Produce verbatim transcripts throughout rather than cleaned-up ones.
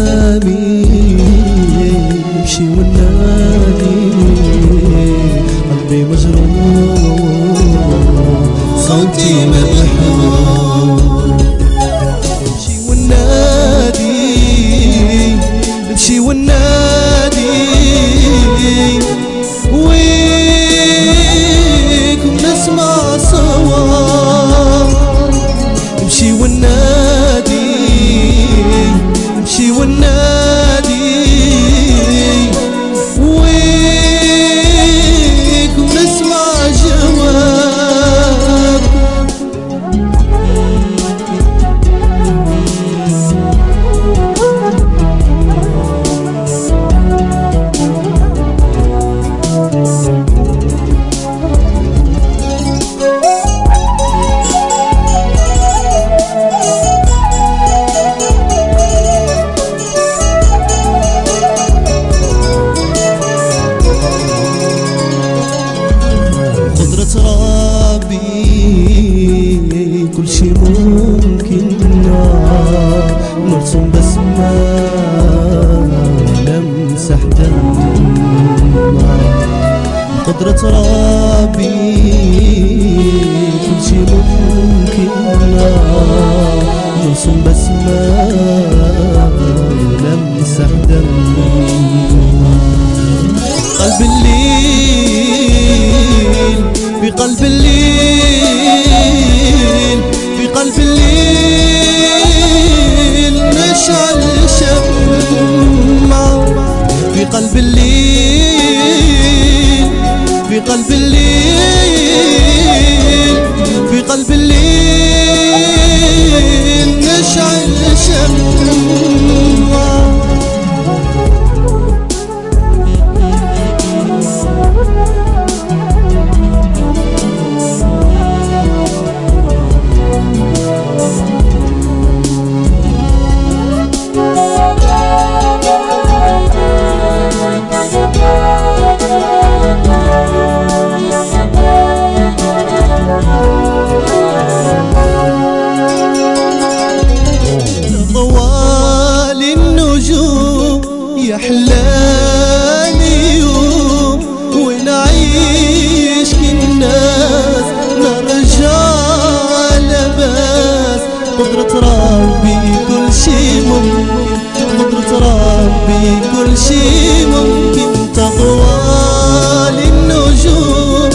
قدامي نمشي وننادي قلبي مجروح صوتي مبحور نمشي وننادي نمشي وننادي ويكم نسمع سوا نمشي وننادي نمشي وننادي ويكم نسمع جواب ربي كل شي ممكن نرسم بسمة نمسح دمع قدرة ربي كل شي ممكن نرسم بسمة نمسح دمع قلب الليل في قلب الليل في قلب الليل نشعل شمعة في قلب الليل في قلب الليل في قلب الليل نشعل شمعة يحلالي يوم ونعيش كالناس نرجع لباس قدرة ربي كل شي ممكن قدرة ربي كل شي ممكن تطوال النجوم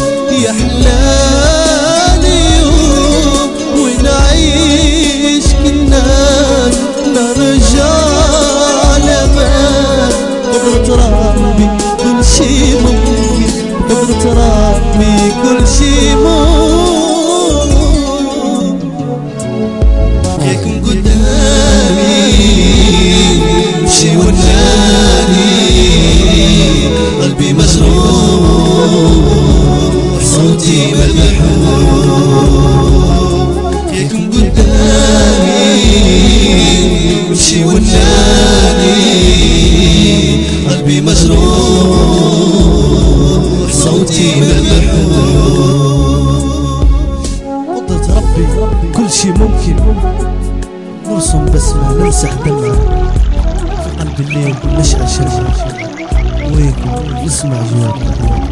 يحلالي يوم ونعيش كالناس نرجع قدرة ربي كل شي ممكن قدرة ربي كل شي ممكن يكون قدامي نمشي وننادي قلبي مجروح صوتي مذبوح يكون قدامي نمشي وننادي قلبي مجروح صوتي مذبوح قدرة ربي كل شي ممكن نرسم بسمة نمسح دمعة في قلب الليل نشعل شمعة ويكم نسمع جواب